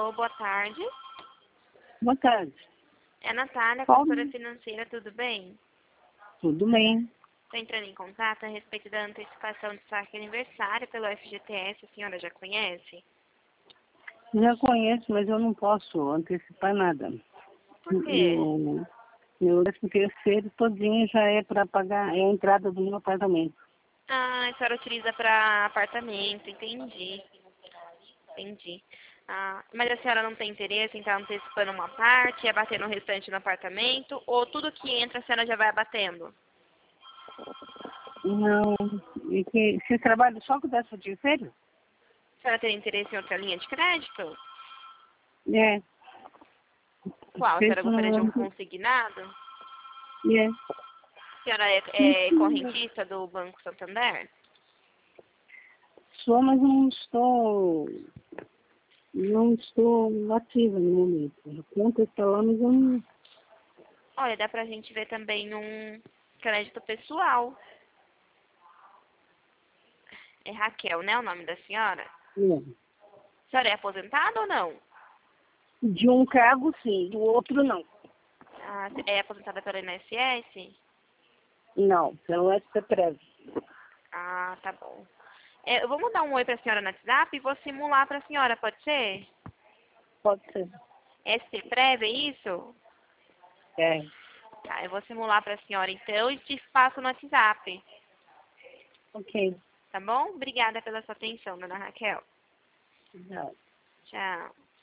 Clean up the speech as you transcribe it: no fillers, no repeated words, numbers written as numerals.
Alô, boa tarde. Boa tarde. É a Natália, Qual? consultora financeira, tudo bem? Tudo bem? Estou entrando em contato a respeito da antecipação de saque aniversário pelo FGTS, a senhora já conhece? Já conheço, mas eu não posso antecipar nada. Por quê? Meu 13º todinho já é para pagar é a entrada do meu apartamento. Ah, a senhora utiliza para apartamento, entendi. Entendi. Ah, mas a senhora não tem interesse em estar antecipando uma parte e abatendo o restante no apartamento? Ou tudo que entra a senhora já vai abatendo? Não, e que você trabalha só com 13º? A senhora tem interesse em outra linha de crédito? É. Qual? A senhora Feito gostaria de um no consignado? É. A senhora é correntista do Banco Santander? Sou, mas não estou ativa no momento. A conta está lá, mas eu não. Olha, dá pra gente ver também um crédito pessoal. É Raquel, né, o nome da senhora? É. A senhora é aposentada ou não? De um cargo, sim, do outro, não. Ah, é aposentada pelo INSS? Não, pelo SPPREV. Ah, tá bom. Eu vou mandar um oi pra senhora no WhatsApp e vou simular pra senhora, pode ser? Pode ser. SC Prev, é isso? É. Tá, eu vou simular pra senhora então e te passo no WhatsApp, Ok. tá bom? Obrigada pela sua atenção, dona Raquel. Já. Tchau.